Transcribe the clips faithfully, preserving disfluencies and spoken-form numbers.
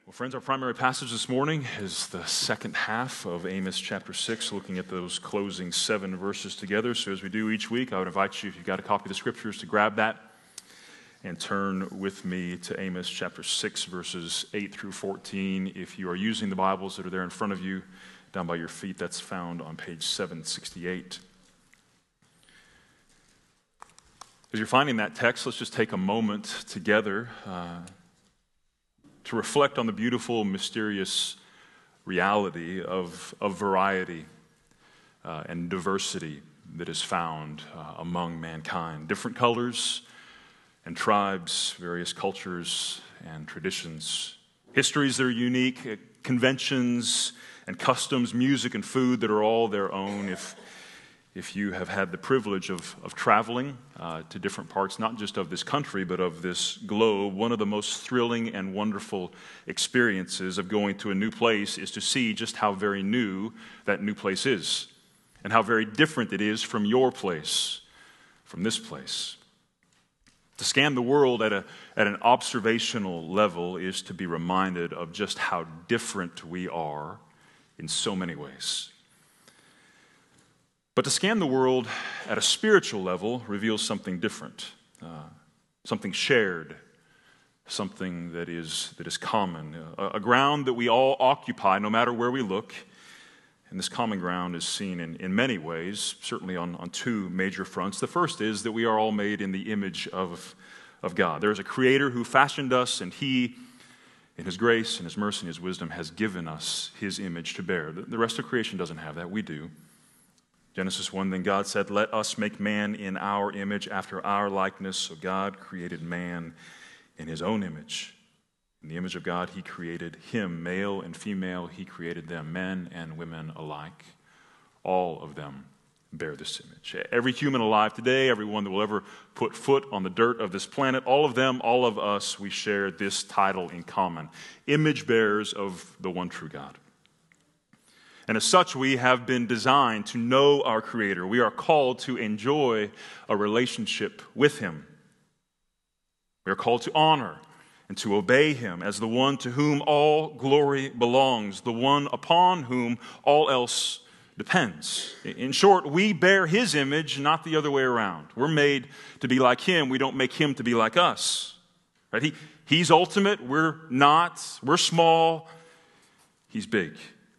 Well, friends, our primary passage this morning is the second half of Amos chapter six, looking at those closing seven verses together. So as we do each week, I would invite you, if you've got a copy of the Scriptures, to grab that and turn with me to Amos chapter six, verses eight through fourteen. If you are using the Bibles that are there in front of you, down by your feet, that's found on page seven sixty-eight. As you're finding that text, let's just take a moment together uh, to reflect on the beautiful, mysterious reality of, of variety uh, and diversity that is found uh, among mankind. Different colors and tribes, various cultures and traditions, histories that are unique, uh, conventions and customs, music and food that are all their own. If If you have had the privilege of, of traveling uh, to different parts, not just of this country, but of this globe, one of the most thrilling and wonderful experiences of going to a new place is to see just how very new that new place is and how very different it is from your place, from this place. To scan the world at, a, at an observational level is to be reminded of just how different we are in so many ways. But to scan the world at a spiritual level reveals something different, uh, something shared, something that is that is common, a, a ground that we all occupy no matter where we look. And this common ground is seen in, in many ways, certainly on, on two major fronts. The first is that we are all made in the image of, of God. There is a Creator who fashioned us, and He, in His grace and His mercy and His wisdom, has given us His image to bear. The, the rest of creation doesn't have that. We do. Genesis one, then God said, "Let us make man in our image, after our likeness." So God created man in His own image. In the image of God, He created him, male and female. He created them, men and women alike. All of them bear this image. Every human alive today, everyone that will ever put foot on the dirt of this planet, all of them, all of us, we share this title in common: image bearers of the one true God. And as such, we have been designed to know our Creator. We are called to enjoy a relationship with Him. We are called to honor and to obey Him as the one to whom all glory belongs, the one upon whom all else depends. In short, we bear His image, not the other way around. We're made to be like Him. We don't make Him to be like us. Right? He, he's ultimate. We're not. We're small. He's big.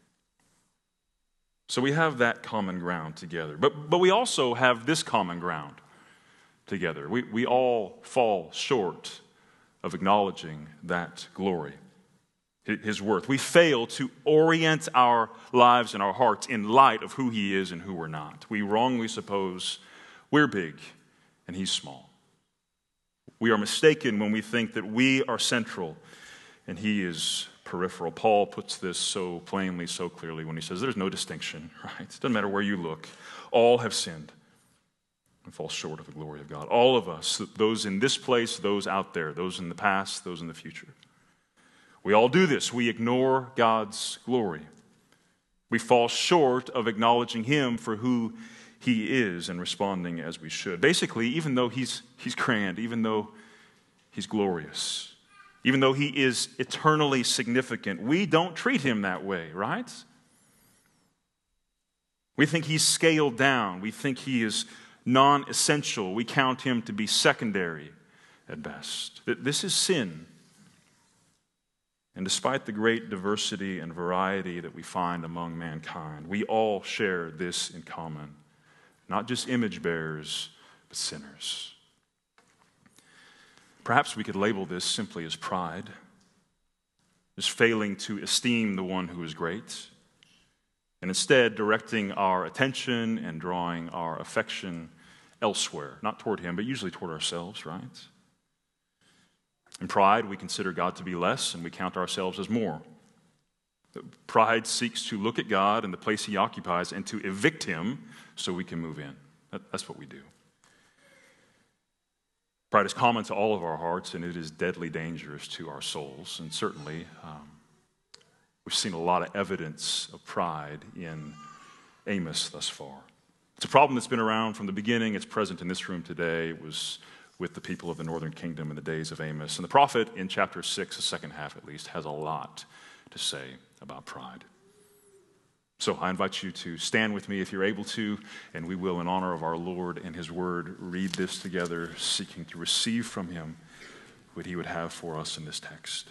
So we have that common ground together. But but we also have this common ground together. We, we all fall short of acknowledging that glory, His worth. We fail to orient our lives and our hearts in light of who He is and who we're not. We wrongly suppose we're big and He's small. We are mistaken when we think that we are central and He is peripheral. Paul puts this so plainly, so clearly when he says there's no distinction, right? It doesn't matter where you look. All have sinned and fall short of the glory of God. All of us, those in this place, those out there, those in the past, those in the future. We all do this. We ignore God's glory. We fall short of acknowledging Him for who He is and responding as we should. Basically, even though He's, he's grand, even though He's glorious, even though He is eternally significant, we don't treat Him that way, right? We think He's scaled down. We think He is non-essential. We count Him to be secondary at best. This is sin. And despite the great diversity and variety that we find among mankind, we all share this in common. Not just image bearers, but sinners. Perhaps we could label this simply as pride, just failing to esteem the one who is great, and instead directing our attention and drawing our affection elsewhere, not toward Him, but usually toward ourselves, right? In pride, we consider God to be less, and we count ourselves as more. Pride seeks to look at God and the place He occupies and to evict Him so we can move in. That's what we do. Pride is common to all of our hearts, and it is deadly dangerous to our souls. And certainly, um, we've seen a lot of evidence of pride in Amos thus far. It's a problem that's been around from the beginning. It's present in this room today. It was with the people of the northern kingdom in the days of Amos. And the prophet in chapter six, the second half at least, has a lot to say about pride. So I invite you to stand with me if you're able to, and we will, in honor of our Lord and his word, read this together, seeking to receive from him what he would have for us in this text.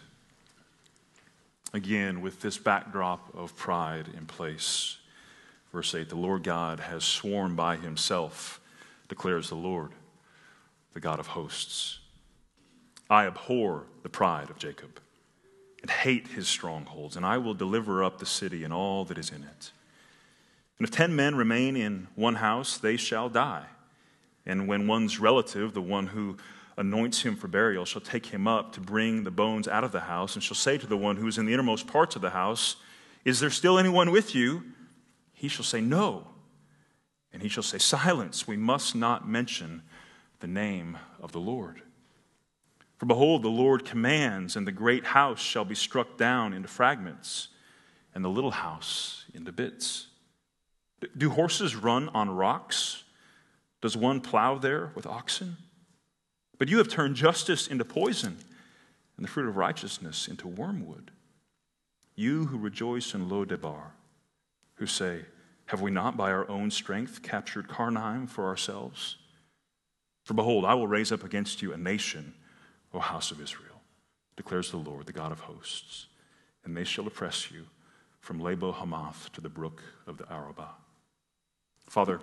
Again, with this backdrop of pride in place, verse eight, the Lord God has sworn by himself, declares the Lord, the God of hosts. I abhor the pride of Jacob and hate his strongholds, and I will deliver up the city and all that is in it. And if ten men remain in one house, they shall die. And when one's relative, the one who anoints him for burial, shall take him up to bring the bones out of the house, and shall say to the one who is in the innermost parts of the house, is there still anyone with you? He shall say, no. And he shall say, silence, we must not mention the name of the Lord. For behold, the Lord commands, and the great house shall be struck down into fragments, and the little house into bits. Do horses run on rocks? Does one plow there with oxen? But you have turned justice into poison, and the fruit of righteousness into wormwood. You who rejoice in Lo-debar, who say, have we not by our own strength captured Karnaim for ourselves? For behold, I will raise up against you a nation, O house of Israel, declares the Lord, the God of hosts, and they shall oppress you from Labo Hamath to the brook of the Arabah. Father,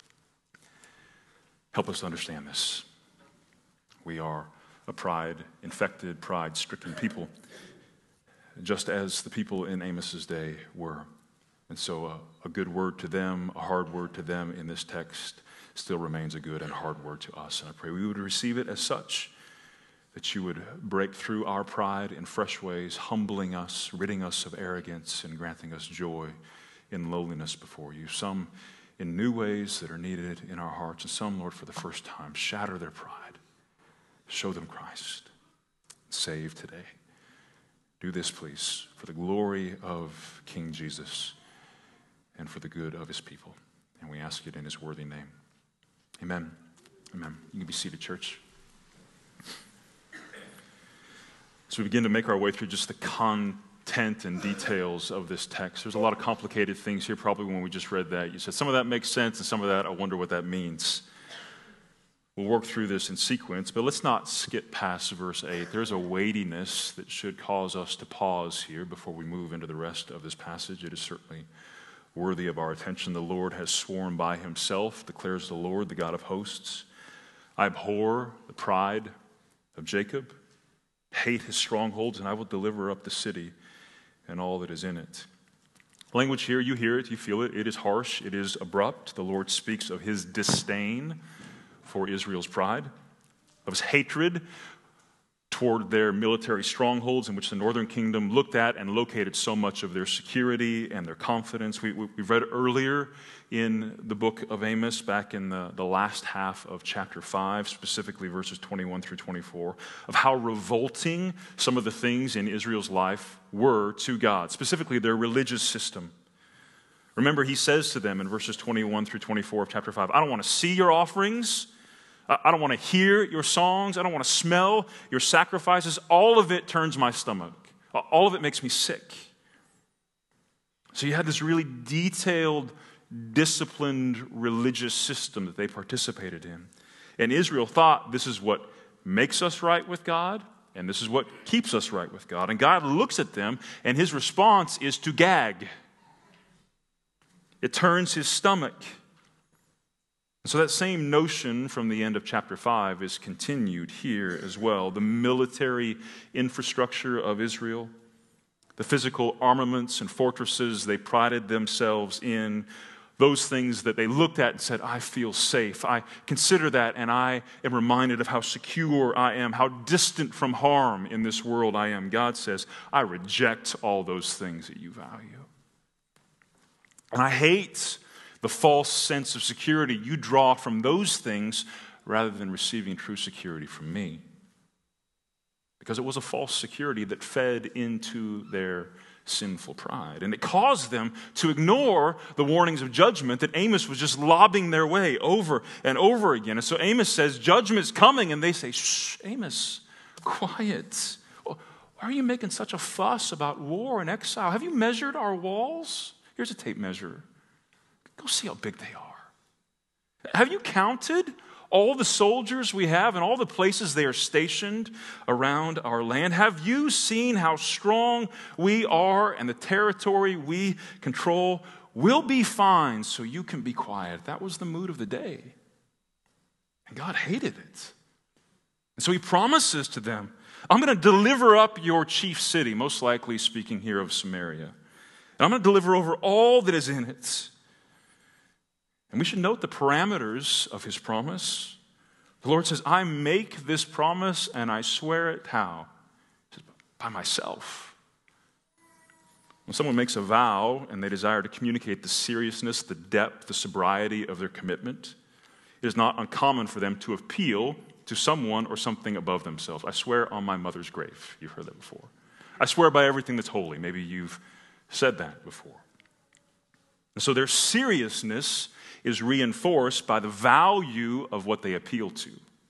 help us to understand this. We are a pride-infected, pride-stricken people, just as the people in Amos's day were. And so a, a good word to them, a hard word to them in this text still remains a good and hard word to us. And I pray we would receive it as such, that you would break through our pride in fresh ways, humbling us, ridding us of arrogance, and granting us joy in lowliness before you. Some in new ways that are needed in our hearts, and some, Lord, for the first time, shatter their pride. Show them Christ. Save today. Do this, please, for the glory of King Jesus and for the good of his people. And we ask it in his worthy name. Amen. Amen. You can be seated, church. So we begin to make our way through just the content and details of this text. There's a lot of complicated things here. Probably when we just read that, you said some of that makes sense, and some of that, I wonder what that means. We'll work through this in sequence, but let's not skip past verse eight. There's a weightiness that should cause us to pause here before we move into the rest of this passage. It is certainly worthy of our attention. The Lord has sworn by himself, declares the Lord, the God of hosts. I abhor the pride of Jacob, hate his strongholds, and I will deliver up the city and all that is in it. Language here, you hear it, you feel it. It is harsh, it is abrupt. The Lord speaks of his disdain for Israel's pride, of his hatred toward their military strongholds in which the northern kingdom looked at and located so much of their security and their confidence. We, we, we read earlier in the book of Amos, back in the, the last half of chapter five, specifically verses twenty-one through twenty-four, of how revolting some of the things in Israel's life were to God, specifically their religious system. Remember, he says to them in verses twenty-one through twenty-four of chapter five, I don't want to see your offerings. I don't want to hear your songs. I don't want to smell your sacrifices. All of it turns my stomach. All of it makes me sick. So you had this really detailed, disciplined religious system that they participated in. And Israel thought this is what makes us right with God, and this is what keeps us right with God. And God looks at them, and his response is to gag. It turns his stomach. So that same notion from the end of chapter five is continued here as well. The military infrastructure of Israel, the physical armaments and fortresses they prided themselves in, those things that they looked at and said, I feel safe. I consider that, and I am reminded of how secure I am, how distant from harm in this world I am. God says, I reject all those things that you value. And I hate the false sense of security you draw from those things rather than receiving true security from me. Because it was a false security that fed into their sinful pride. And it caused them to ignore the warnings of judgment that Amos was just lobbing their way over and over again. And so Amos says, judgment's coming, and they say, shh, Amos, quiet. Why are you making such a fuss about war and exile? Have you measured our walls? Here's a tape measure. Go see how big they are. Have you counted all the soldiers we have and all the places they are stationed around our land? Have you seen how strong we are and the territory we control? We'll be fine, so you can be quiet. That was the mood of the day. And God hated it. And so he promises to them, I'm going to deliver up your chief city, most likely speaking here of Samaria. And I'm going to deliver over all that is in it. And we should note the parameters of his promise. The Lord says, I make this promise and I swear it how? He says, by myself. When someone makes a vow and they desire to communicate the seriousness, the depth, the sobriety of their commitment, it is not uncommon for them to appeal to someone or something above themselves. I swear on my mother's grave. You've heard that before. I swear by everything that's holy. Maybe you've said that before. And so their seriousness is reinforced by the value of what they appeal to.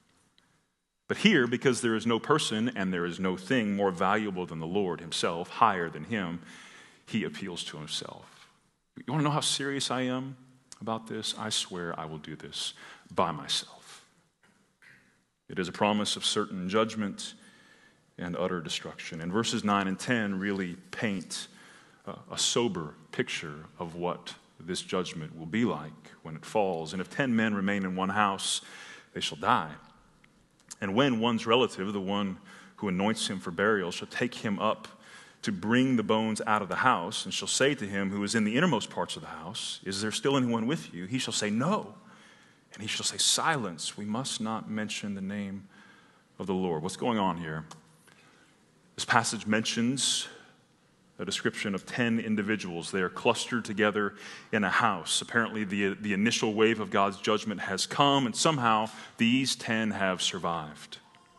But here, because there is no person and there is no thing more valuable than the Lord himself, higher than him, he appeals to himself. You want to know how serious I am about this? I swear I will do this by myself. It is a promise of certain judgment and utter destruction. And verses nine and ten really paint a sober picture of what this judgment will be like when it falls. And if ten men remain in one house, they shall die. And when one's relative, the one who anoints him for burial, shall take him up to bring the bones out of the house, and shall say to him who is in the innermost parts of the house, is there still anyone with you? He shall say, no. And he shall say, silence, we must not mention the name of the Lord. What's going on here? This passage mentions a description of ten individuals. They are clustered together in a house. Apparently the, the initial wave of God's judgment has come, and somehow these ten have survived.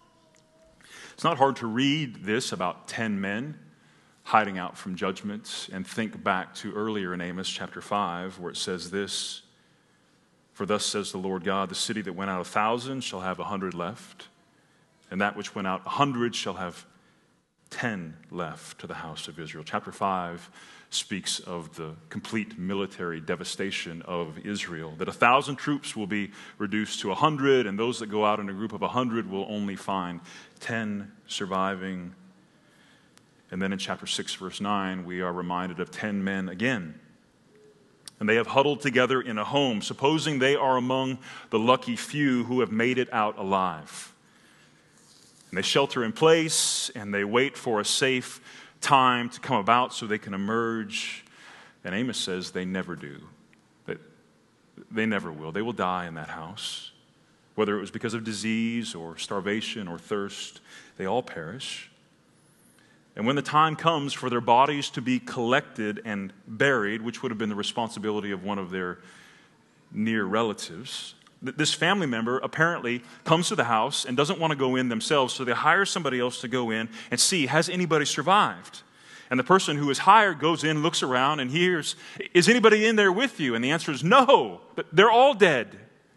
It's not hard to read this about ten men hiding out from judgment and think back to earlier in Amos chapter five, where it says this, for thus says the Lord God, the city that went out a thousand shall have a hundred left, and that which went out a hundred shall have ten left to the house of Israel. Chapter five speaks of the complete military devastation of Israel, that a thousand troops will be reduced to a hundred, and those that go out in a group of a hundred will only find ten surviving. And then in chapter six, verse nine, we are reminded of ten men again. And they have huddled together in a home, supposing they are among the lucky few who have made it out alive. And they shelter in place, and they wait for a safe time to come about so they can emerge. And Amos says they never do. That they never will. They will die in that house. Whether it was because of disease or starvation or thirst, they all perish. And when the time comes for their bodies to be collected and buried, which would have been the responsibility of one of their near relatives, this family member apparently comes to the house and doesn't want to go in themselves, so they hire somebody else to go in and see, has anybody survived? And the person who is hired goes in, looks around, and hears, is anybody in there with you? And the answer is no, they're all dead.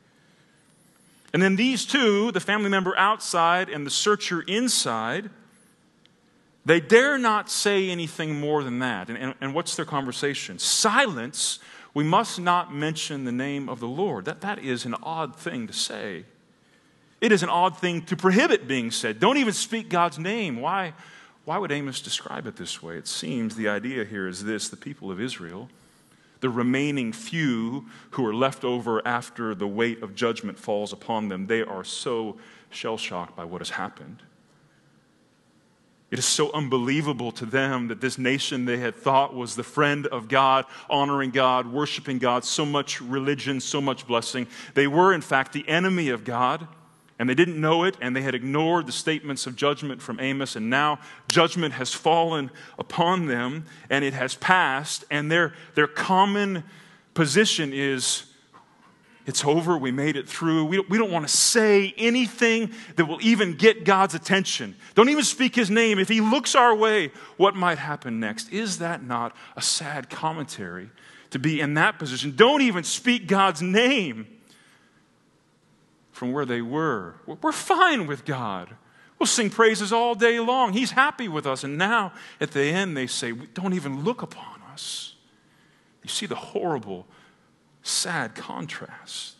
And then these two, the family member outside and the searcher inside, they dare not say anything more than that. And, and, and what's their conversation? Silence. We must not mention the name of the Lord. That, that is an odd thing to say. It is an odd thing to prohibit being said. Don't even speak God's name. Why, why would Amos describe it this way? It seems the idea here is this: the people of Israel, the remaining few who are left over after the weight of judgment falls upon them, they are so shell-shocked by what has happened. It is so unbelievable to them that this nation they had thought was the friend of God, honoring God, worshiping God, so much religion, so much blessing. They were, in fact, the enemy of God, and they didn't know it, and they had ignored the statements of judgment from Amos, and now judgment has fallen upon them, and it has passed, and their, their common position is, It's over. We made it through. We don't, we don't want to say anything that will even get God's attention. Don't even speak his name. If he looks our way, what might happen next? Is that not a sad commentary to be in that position? Don't even speak God's name from where they were. We're fine with God. We'll sing praises all day long. He's happy with us. And now at the end they say, don't even look upon us. You see the horrible, sad contrast.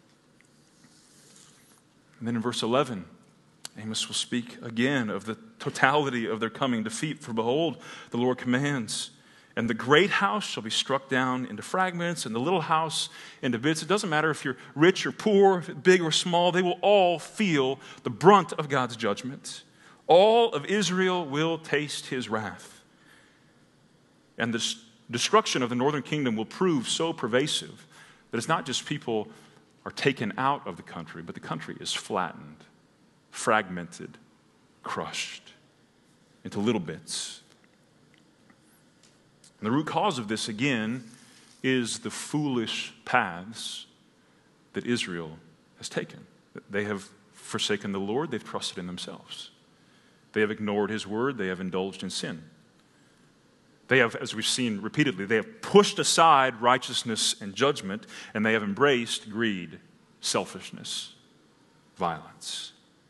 And then in verse eleven, Amos will speak again of the totality of their coming defeat. For behold, the Lord commands, and the great house shall be struck down into fragments, and the little house into bits. It doesn't matter if you're rich or poor, big or small, they will all feel the brunt of God's judgment. All of Israel will taste his wrath. And the destruction of the northern kingdom will prove so pervasive that it's not just people are taken out of the country, but the country is flattened, fragmented, crushed into little bits. And the root cause of this, again, is the foolish paths that Israel has taken. They have forsaken the Lord. They've trusted in themselves. They have ignored his word. They have indulged in sin. They have, as we've seen repeatedly, they have pushed aside righteousness and judgment, and they have embraced greed, selfishness, violence.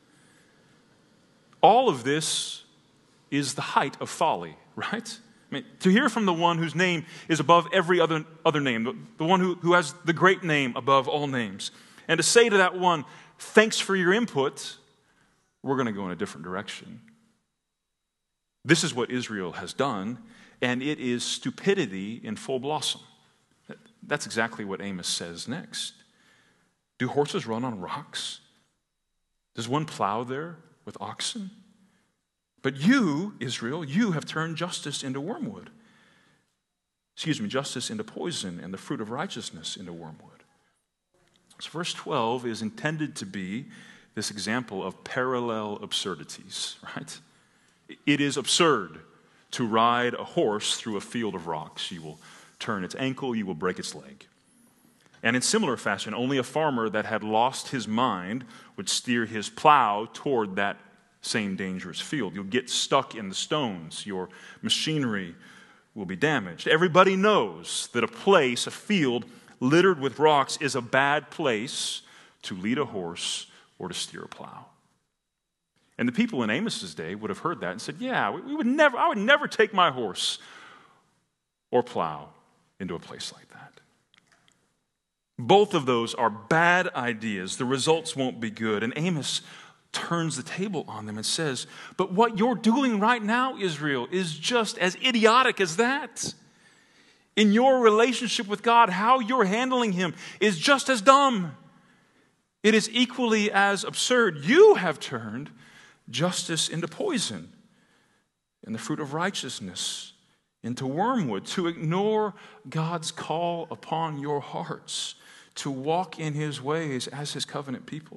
All of this is the height of folly, right? I mean, to hear from the one whose name is above every other, other name, the, the one who, who has the great name above all names, and to say to that one, thanks for your input, we're going to go in a different direction. This is what Israel has done, and it is stupidity in full blossom. That's exactly what Amos says next. Do horses run on rocks? Does one plow there with oxen? But you, Israel, you have turned justice into wormwood. Excuse me, justice into poison, and the fruit of righteousness into wormwood. So verse twelve is intended to be this example of parallel absurdities, right? It is absurd to ride a horse through a field of rocks. You will turn its ankle, you will break its leg. And in similar fashion, only a farmer that had lost his mind would steer his plow toward that same dangerous field. You'll get stuck in the stones. Your machinery will be damaged. Everybody knows that a place, a field littered with rocks is a bad place to lead a horse or to steer a plow. And the people in Amos's day would have heard that and said, yeah, we would never, I would never take my horse or plow into a place like that. Both of those are bad ideas. The results won't be good. And Amos turns the table on them and says, but what you're doing right now, Israel, is just as idiotic as that. In your relationship with God, how you're handling him is just as dumb. It is equally as absurd. You have turned justice into poison, and the fruit of righteousness into wormwood, to ignore God's call upon your hearts, to walk in his ways as his covenant people,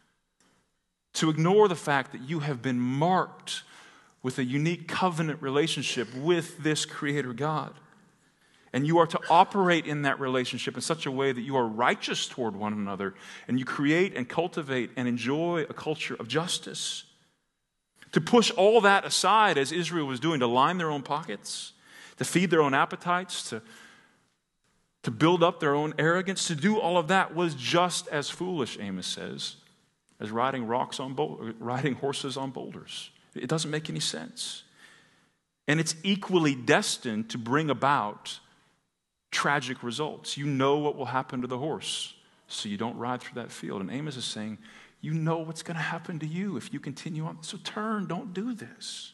to ignore the fact that you have been marked with a unique covenant relationship with this Creator God. And you are to operate in that relationship in such a way that you are righteous toward one another, and you create and cultivate and enjoy a culture of justice. To push all that aside, as Israel was doing, to line their own pockets, to feed their own appetites, to, to build up their own arrogance, to do all of that was just as foolish, Amos says, as riding rocks on riding horses on boulders. It doesn't make any sense. And it's equally destined to bring about tragic results. You know what will happen to the horse, so you don't ride through that field. And Amos is saying, you know what's going to happen to you if you continue on. So turn, don't do this.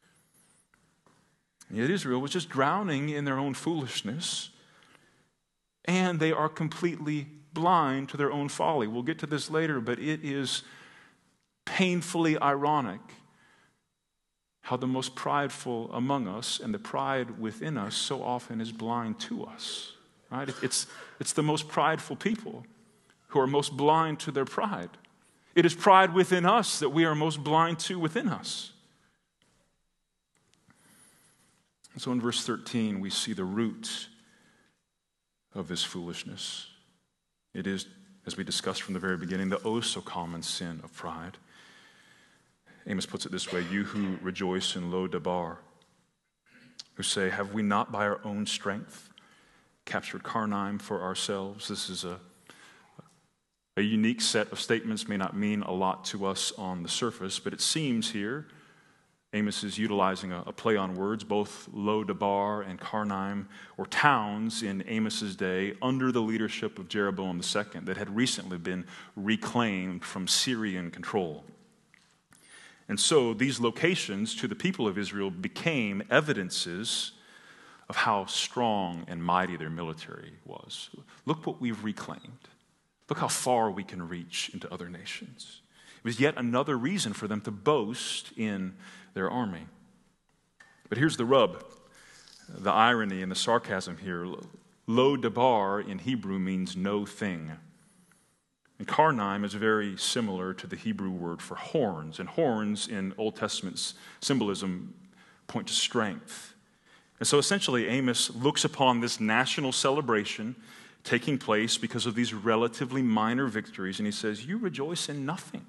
And yet Israel was just drowning in their own foolishness, and they are completely blind to their own folly. We'll get to this later, but it is painfully ironic how the most prideful among us and the pride within us so often is blind to us. Right? It's, it's the most prideful people who are most blind to their pride. It is pride within us that we are most blind to within us. And so in verse thirteen, we see the root of this foolishness. It is as we discussed from the very beginning, the oh so common sin of pride. Amos puts it this way: you who rejoice in Lo Debar, who say, have we not by our own strength captured Karnaim for ourselves? This is a, a unique set of statements, may not mean a lot to us on the surface, but it seems here Amos is utilizing a, a play on words. Both Lo Debar and Karnaim were towns in Amos's day under the leadership of Jeroboam the Second that had recently been reclaimed from Syrian control. And so these locations to the people of Israel became evidences of how strong and mighty their military was. Look what we've reclaimed. Look how far we can reach into other nations. It was yet another reason for them to boast in their army. But here's the rub, the irony and the sarcasm here. Lo Debar in Hebrew means no thing. And Karnaim is very similar to the Hebrew word for horns. And horns in Old Testament symbolism point to strength. And so essentially Amos looks upon this national celebration taking place because of these relatively minor victories, and he says, you rejoice in nothing.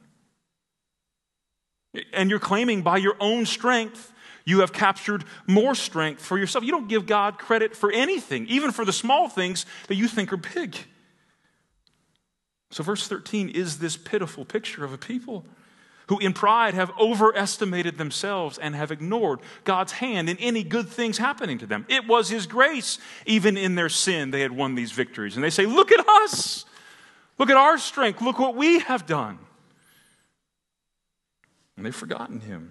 And you're claiming by your own strength you have captured more strength for yourself. You don't give God credit for anything, even for the small things that you think are big. So verse thirteen is this pitiful picture of a people who in pride have overestimated themselves and have ignored God's hand in any good things happening to them. It was His grace. Even in their sin, they had won these victories. And they say, look at us. Look at our strength. Look what we have done. And they've forgotten Him.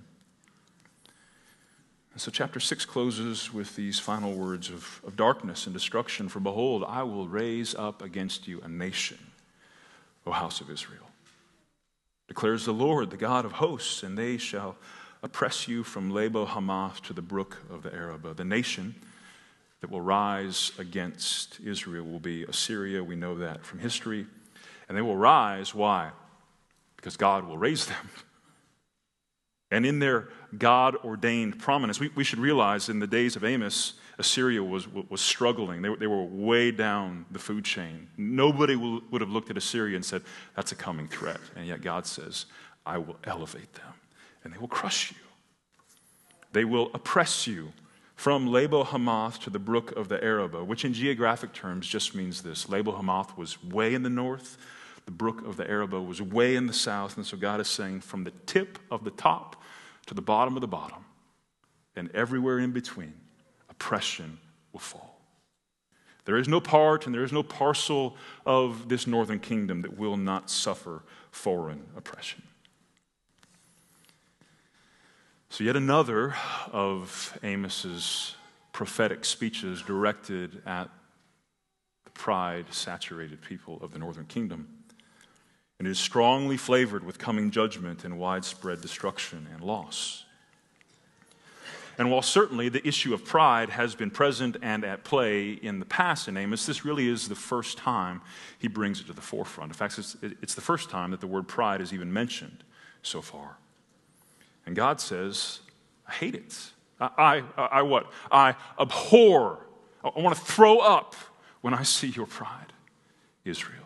And so chapter six closes with these final words of, of darkness and destruction. For behold, I will raise up against you a nation, O house of Israel, declares the Lord, the God of hosts, and they shall oppress you from Lebo Hamath to the brook of the Arabah. The nation that will rise against Israel will be Assyria. We know that from history. And they will rise, why? Because God will raise them. And in their God-ordained prominence, we, we should realize in the days of Amos, Assyria was, was struggling. They were, they were way down the food chain. Nobody will, would have looked at Assyria and said, that's a coming threat. And yet God says, I will elevate them, and they will crush you. They will oppress you from Lebo Hamath to the brook of the Arabah, which in geographic terms just means this. Lebo Hamath was way in the north. The brook of the Arabah was way in the south. And so God is saying from the tip of the top to the bottom of the bottom and everywhere in between, oppression will fall. There is no part and there is no parcel of this northern kingdom that will not suffer foreign oppression. So yet another of Amos's prophetic speeches directed at the pride-saturated people of the northern kingdom. And it is strongly flavored with coming judgment and widespread destruction and loss. And while certainly the issue of pride has been present and at play in the past in Amos, this really is the first time he brings it to the forefront. In fact, it's, it's the first time that the word pride is even mentioned so far. And God says, I hate it. I, I, I what? I abhor. I want to throw up when I see your pride, Israel.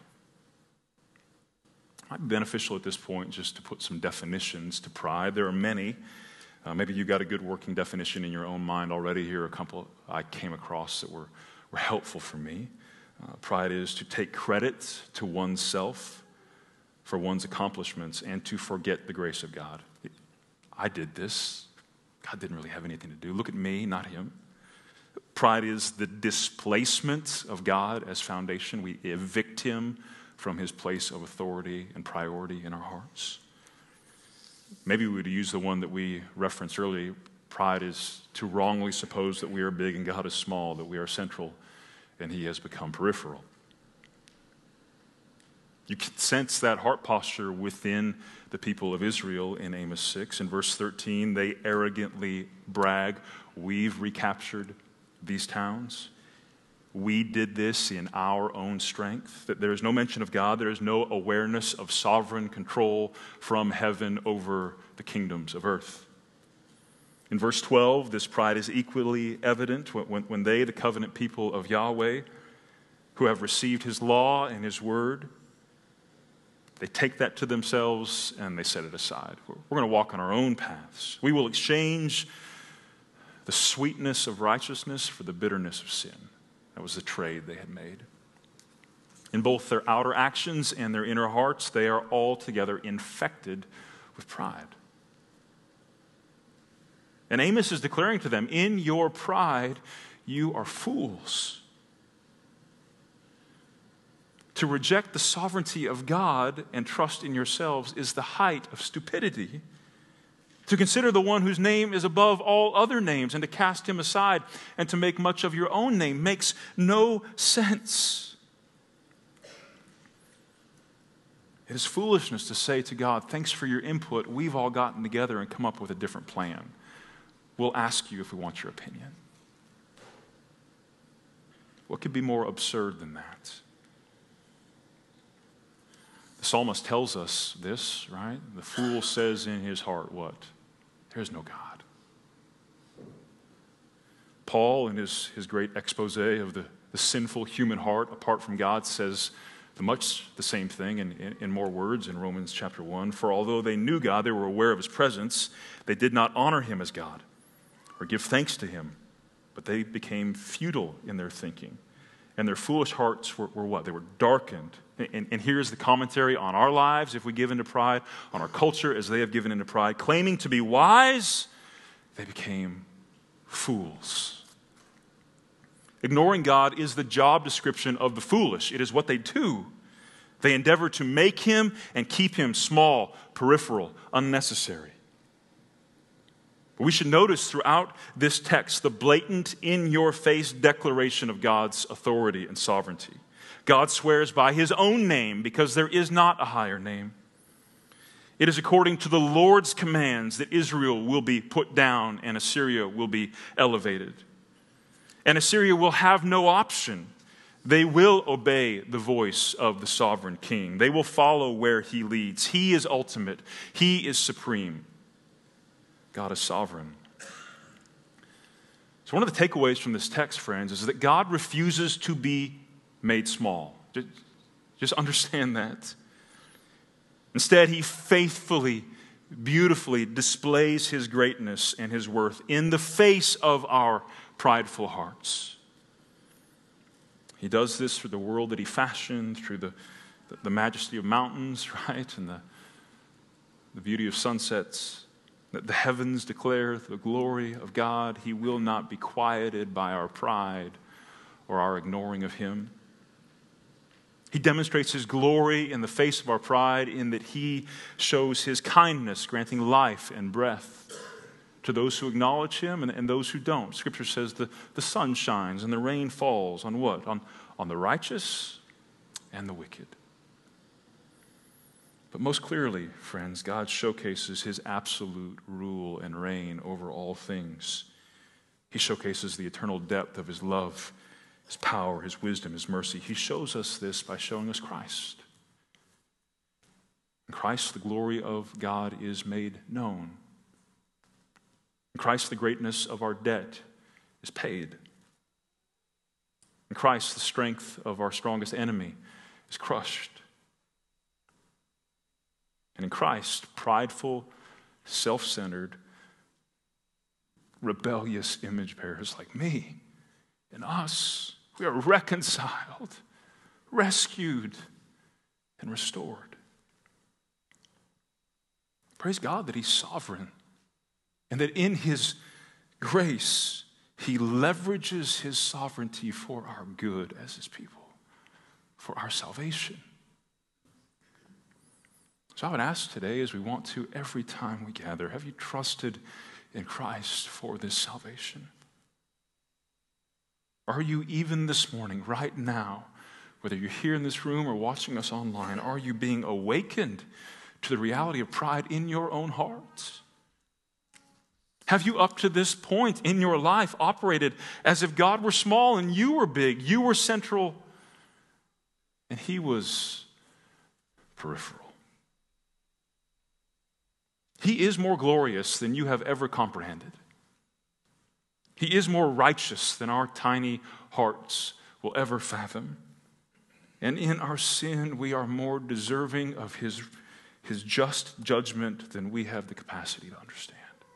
It might be beneficial at this point just to put some definitions to pride. There are many. Uh, maybe you got a good working definition in your own mind already. Here are a couple I came across that were, were helpful for me. Uh, pride is to take credit to oneself for one's accomplishments and to forget the grace of God. I did this. God didn't really have anything to do. Look at me, not him. Pride is the displacement of God as foundation. We evict him from his place of authority and priority in our hearts. Maybe we would use the one that we referenced earlier. Pride is to wrongly suppose that we are big and God is small, that we are central and he has become peripheral. You can sense that heart posture within the people of Israel in Amos six. In verse thirteen, they arrogantly brag, we've recaptured these towns. We did this in our own strength. That there is no mention of God. There is no awareness of sovereign control from heaven over the kingdoms of earth. In verse twelve, this pride is equally evident when, when they, the covenant people of Yahweh, who have received his law and his word, They take that to themselves and they set it aside. We're, we're going to walk on our own paths. We will exchange the sweetness of righteousness for the bitterness of sin. That was the trade they had made. In both their outer actions and their inner hearts, they are altogether infected with pride. And Amos is declaring to them, in your pride, you are fools. To reject the sovereignty of God and trust in yourselves is the height of stupidity. To consider the one whose name is above all other names and to cast him aside and to make much of your own name makes no sense. It is foolishness to say to God, thanks for your input. We've all gotten together and come up with a different plan. We'll ask you if we want your opinion. What could be more absurd than that? The psalmist tells us this, right? The fool says in his heart, what? There is no God. Paul, in his, his great expose of the, the sinful human heart apart from God, says the much the same thing in, in, in more words in Romans chapter one. For although they knew God, they were aware of his presence, they did not honor him as God or give thanks to him, but they became futile in their thinking. And their foolish hearts were, were what? They were darkened. And, and here's the commentary on our lives if we give into pride, on our culture as they have given into pride. Claiming to be wise, they became fools. Ignoring God is the job description of the foolish. It is what they do. They endeavor to make him and keep him small, peripheral, unnecessary. But we should notice throughout this text the blatant, in-your-face declaration of God's authority and sovereignty. God swears by his own name because there is not a higher name. It is according to the Lord's commands that Israel will be put down and Assyria will be elevated. And Assyria will have no option. They will obey the voice of the sovereign king. They will follow where he leads. He is ultimate. He is supreme. God is sovereign. So one of the takeaways from this text, friends, is that God refuses to be made small. Just understand that. Instead, he faithfully, beautifully displays his greatness and his worth in the face of our prideful hearts. He does this through the world that he fashioned, through the, the majesty of mountains, right, and the, the beauty of sunsets. That the heavens declare the glory of God. He will not be quieted by our pride or our ignoring of him. He demonstrates his glory in the face of our pride in that he shows his kindness, granting life and breath to those who acknowledge him and, and those who don't. Scripture says the, the sun shines and the rain falls on what? On, on the righteous and the wicked. But most clearly, friends, God showcases his absolute rule and reign over all things. He showcases the eternal depth of his love, his power, his wisdom, his mercy. He shows us this by showing us Christ. In Christ, the glory of God is made known. In Christ, the greatness of our debt is paid. In Christ, the strength of our strongest enemy is crushed. And in Christ, prideful, self-centered, rebellious image bearers like me and us, we are reconciled, rescued, and restored. Praise God that he's sovereign and that in his grace, he leverages his sovereignty for our good as his people, for our salvation. So I would ask today, as we want to every time we gather, have you trusted in Christ for this salvation? Are you even this morning, right now, whether you're here in this room or watching us online, are you being awakened to the reality of pride in your own heart? Have you up to this point in your life operated as if God were small and you were big, you were central, and he was peripheral? He is more glorious than you have ever comprehended. He is more righteous than our tiny hearts will ever fathom. And in our sin, we are more deserving of his, his just judgment than we have the capacity to understand.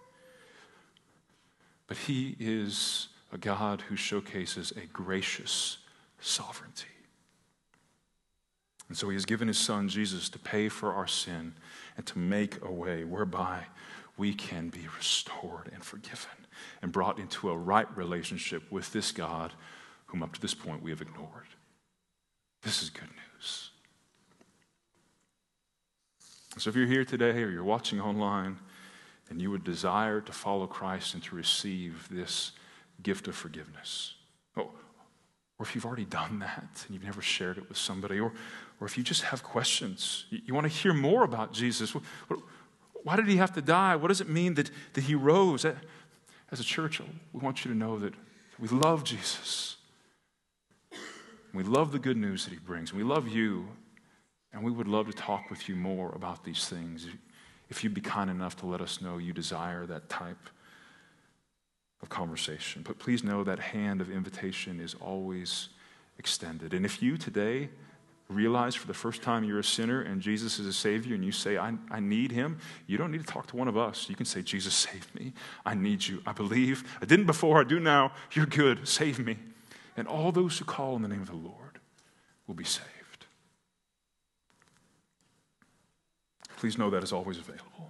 But he is a God who showcases a gracious sovereignty. And so he has given his son, Jesus, to pay for our sin and to make a way whereby we can be restored and forgiven and brought into a right relationship with this God whom up to this point we have ignored. This is good news. So if you're here today or you're watching online and you would desire to follow Christ and to receive this gift of forgiveness, oh, or if you've already done that and you've never shared it with somebody, or, or if you just have questions, you, you want to hear more about Jesus. What, what, why did he have to die? What does it mean that, that he rose? As a church, we want you to know that we love Jesus. We love the good news that he brings. We love you, and we would love to talk with you more about these things. If you'd be kind enough to let us know you desire that type of conversation. But please know that hand of invitation is always extended. And if you today realize for the first time you're a sinner and Jesus is a Savior and you say, I, I need him, you don't need to talk to one of us. You can say, Jesus, save me. I need you. I believe. I didn't before. I do now. You're good. Save me. And all those who call in the name of the Lord will be saved. Please know that is always available.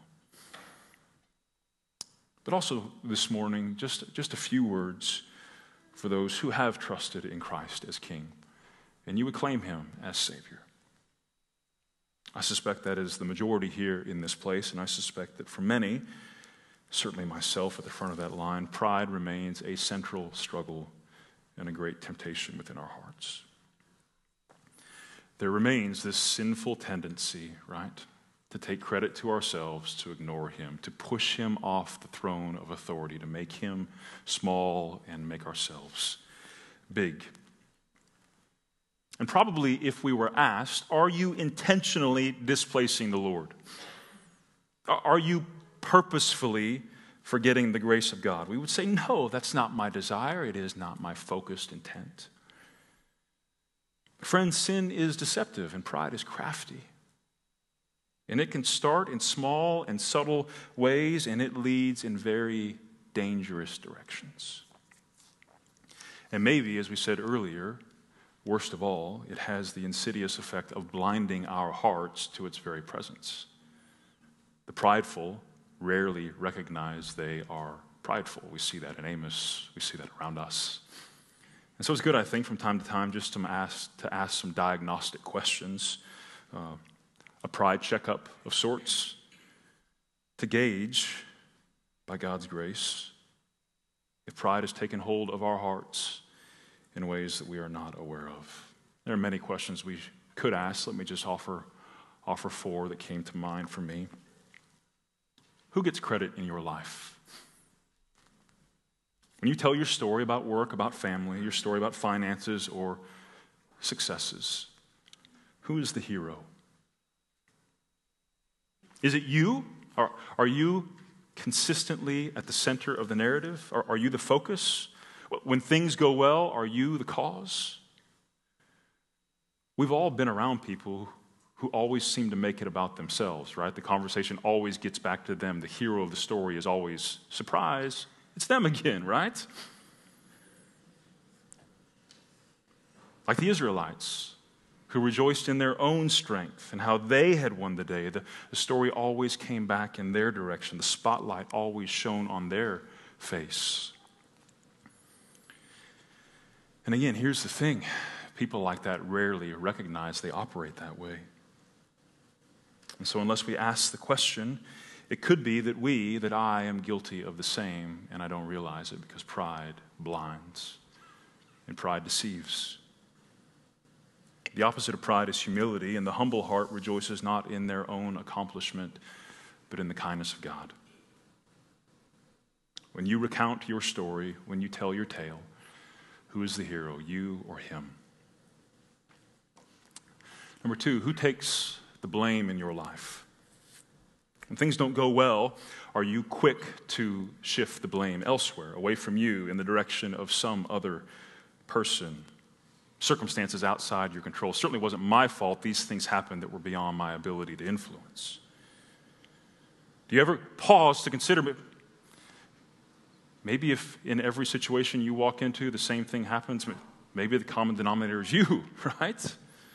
But also this morning, just, just a few words for those who have trusted in Christ as King, and you would claim him as Savior. I suspect that is the majority here in this place, and I suspect that for many, certainly myself at the front of that line, pride remains a central struggle and a great temptation within our hearts. There remains this sinful tendency, right, to take credit to ourselves, to ignore him, to push him off the throne of authority, to make him small and make ourselves big. And probably if we were asked, are you intentionally displacing the Lord? Are you purposefully forgetting the grace of God? We would say, no, that's not my desire. It is not my focused intent. Friends, sin is deceptive and pride is crafty. And it can start in small and subtle ways, and it leads in very dangerous directions. And maybe, as we said earlier, worst of all, it has the insidious effect of blinding our hearts to its very presence. The prideful rarely recognize they are prideful. We see that in Amos. We see that around us. And so it's good, I think, from time to time just to ask, to ask some diagnostic questions, uh, a pride checkup of sorts, to gauge, by God's grace, if pride has taken hold of our hearts in ways that we are not aware of. There are many questions we could ask. Let me just offer, offer four that came to mind for me. Who gets credit in your life? When you tell your story about work, about family, your story about finances or successes, who is the hero? Is it you? Are, are you consistently at the center of the narrative? Are, are you the focus? When things go well, are you the cause? We've all been around people who always seem to make it about themselves, right? The conversation always gets back to them. The hero of the story is always, surprise, it's them again, right? Like the Israelites, who rejoiced in their own strength and how they had won the day. The, the story always came back in their direction. The spotlight always shone on their face. And again, here's the thing. People like that rarely recognize they operate that way. And so unless we ask the question, it could be that we, that I am guilty of the same, and I don't realize it because pride blinds and pride deceives. The opposite of pride is humility, and the humble heart rejoices not in their own accomplishment, but in the kindness of God. When you recount your story, when you tell your tale, who is the hero, you or him? Number two, who takes the blame in your life? When things don't go well, are you quick to shift the blame elsewhere, away from you, in the direction of some other person? circumstances outside your control. It certainly wasn't my fault. These things happened that were beyond my ability to influence. Do you ever pause to consider, maybe if in every situation you walk into, the same thing happens, maybe the common denominator is you, right?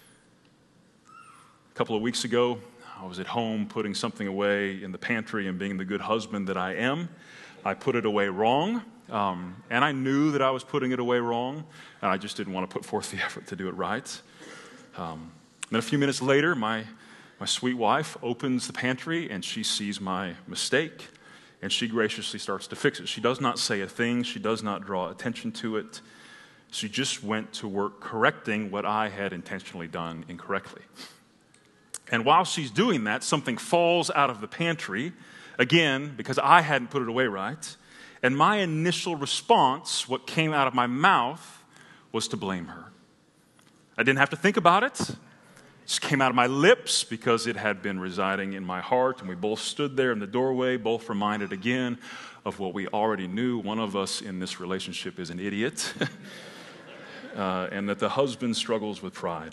A couple of weeks ago, I was at home putting something away in the pantry, and being the good husband that I am, I put it away wrong. Um, and I knew that I was putting it away wrong, and I just didn't want to put forth the effort to do it right. Um, then a few minutes later, my, my sweet wife opens the pantry, and she sees my mistake, and she graciously starts to fix it. She does not say a thing. She does not draw attention to it. She just went to work correcting what I had intentionally done incorrectly. And while she's doing that, something falls out of the pantry, again, because I hadn't put it away right. And my initial response, what came out of my mouth, was to blame her. I didn't have to think about it. It just came out of my lips because it had been residing in my heart. And we both stood there in the doorway, both reminded again of what we already knew. One of us in this relationship is an idiot. uh, and that the husband struggles with pride.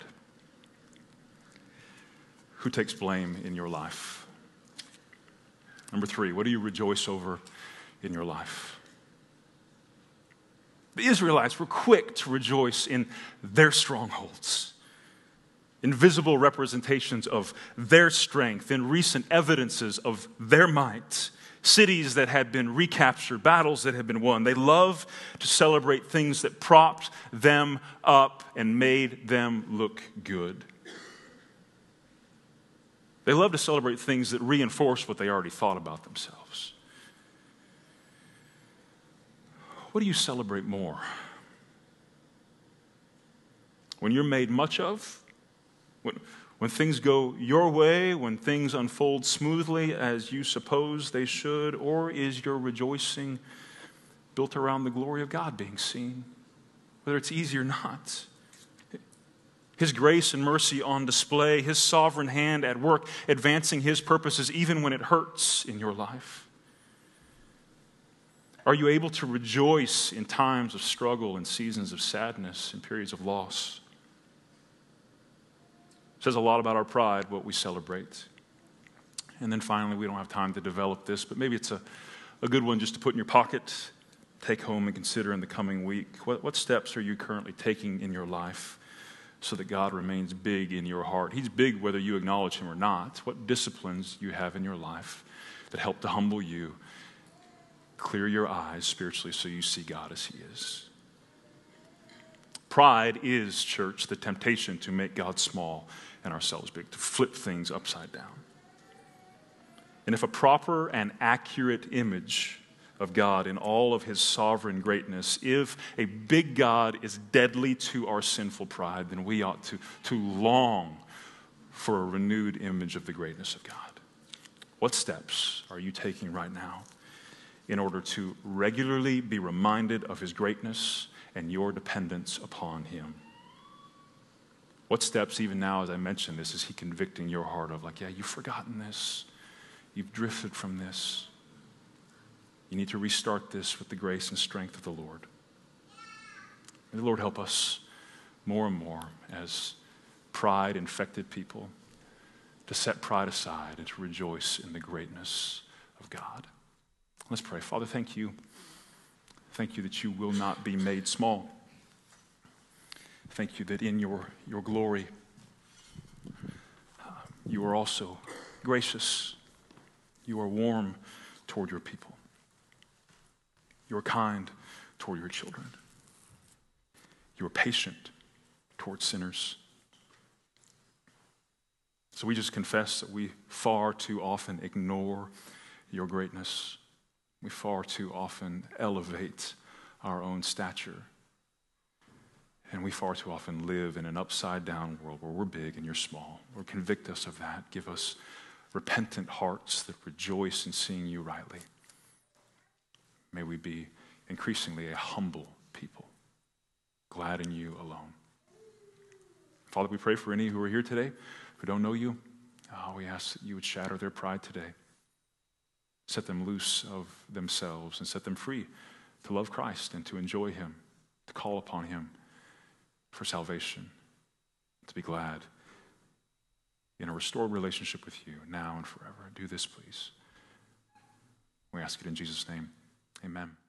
Who takes blame in your life? Number three, what do you rejoice over in your life? The Israelites were quick to rejoice in their strongholds, invisible representations of their strength, and recent evidences of their might, cities that had been recaptured, battles that had been won. They love to celebrate things that propped them up and made them look good. They love to celebrate things that reinforce what they already thought about themselves. What do you celebrate more? When you're made much of? When, when things go your way? When things unfold smoothly as you suppose they should? Or is your rejoicing built around the glory of God being seen? Whether it's easy or not. His grace and mercy on display, His sovereign hand at work, advancing His purposes even when it hurts in your life. Are you able to rejoice in times of struggle and seasons of sadness and periods of loss? It says a lot about our pride, what we celebrate. And then finally, we don't have time to develop this, but maybe it's a, a good one just to put in your pocket, take home and consider in the coming week. What, what steps are you currently taking in your life so that God remains big in your heart? He's big whether you acknowledge Him or not. What disciplines you have in your life that help to humble you, clear your eyes spiritually so you see God as He is. Pride is, church, the temptation to make God small and ourselves big, to flip things upside down. And if a proper and accurate image of God in all of His sovereign greatness, if a big God is deadly to our sinful pride, then we ought to, to long for a renewed image of the greatness of God. What steps are you taking right now in order to regularly be reminded of His greatness and your dependence upon Him? What steps, even now as I mention this, is He convicting your heart of, like, yeah, you've forgotten this. You've drifted from this. You need to restart this with the grace and strength of the Lord. May the Lord help us more and more as pride-infected people to set pride aside and to rejoice in the greatness of God. Let's pray. Father, thank you. Thank you that you will not be made small. Thank you that in your, your glory, uh, you are also gracious. You are warm toward your people. You are kind toward your children. You are patient toward sinners. So we just confess that we far too often ignore your greatness. We far too often elevate our own stature. And we far too often live in an upside-down world where we're big and you're small. Lord, convict us of that. Give us repentant hearts that rejoice in seeing you rightly. May we be increasingly a humble people, glad in you alone. Father, we pray for any who are here today who don't know you. Oh, we ask that you would shatter their pride today. Set them loose of themselves and set them free to love Christ and to enjoy Him, to call upon Him for salvation, to be glad in a restored relationship with you now and forever. Do this, please. We ask it in Jesus' name. Amen.